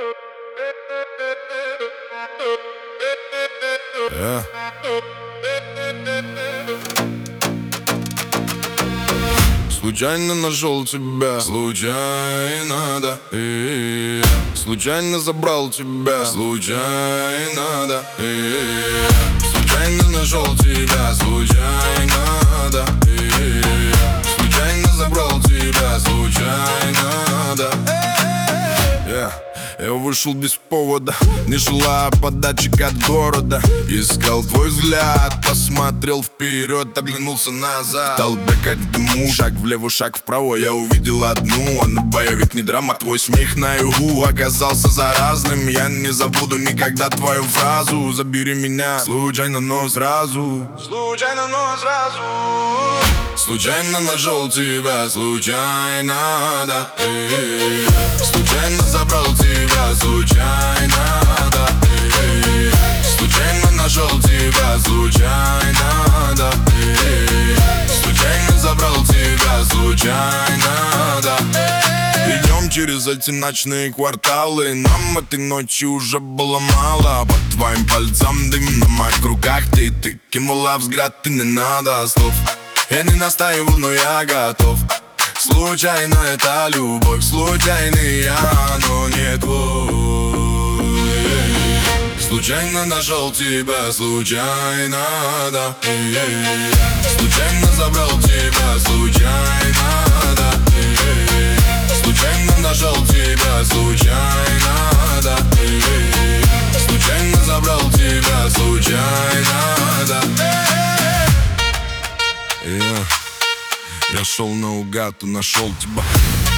Случайно нашел тебя, случайно, да. Случайно забрал тебя, случайно, да. Случайно нашел тебя, случайно, да. Случайно забрал тебя, случайно, да. Я вышел без повода, не желая подачек от города. Искал твой взгляд, посмотрел вперед, оглянулся назад. Стал бегать в дыму, шаг влево, шаг вправо. Я увидел одну, она боевик, не драма. Твой смех на югу оказался заразным. Я не забуду никогда твою фразу: забери меня случайно, но сразу. Случайно, но сразу. Случайно нашел тебя, случайно, да. Случайно забрал тебя, случайно, да. Случайно нашел тебя, случайно, да. Случайно забрал тебя, случайно, да. Идем через эти ночные кварталы. Нам этой ночи уже было мало. По твоим пальцам дым, на моих руках ты кинула взгляд, и не надо слов. Я не настаиваю, но я готов. Случайно это любовь, случайный я, но не твой. Случайно нашел тебя, случайно, да. Случайно забрал тебя, случайно, да. Случайно нашел тебя, случайно, да. Случайно забрал тебя, случайно, да. Я шел наугад и нашел тебя.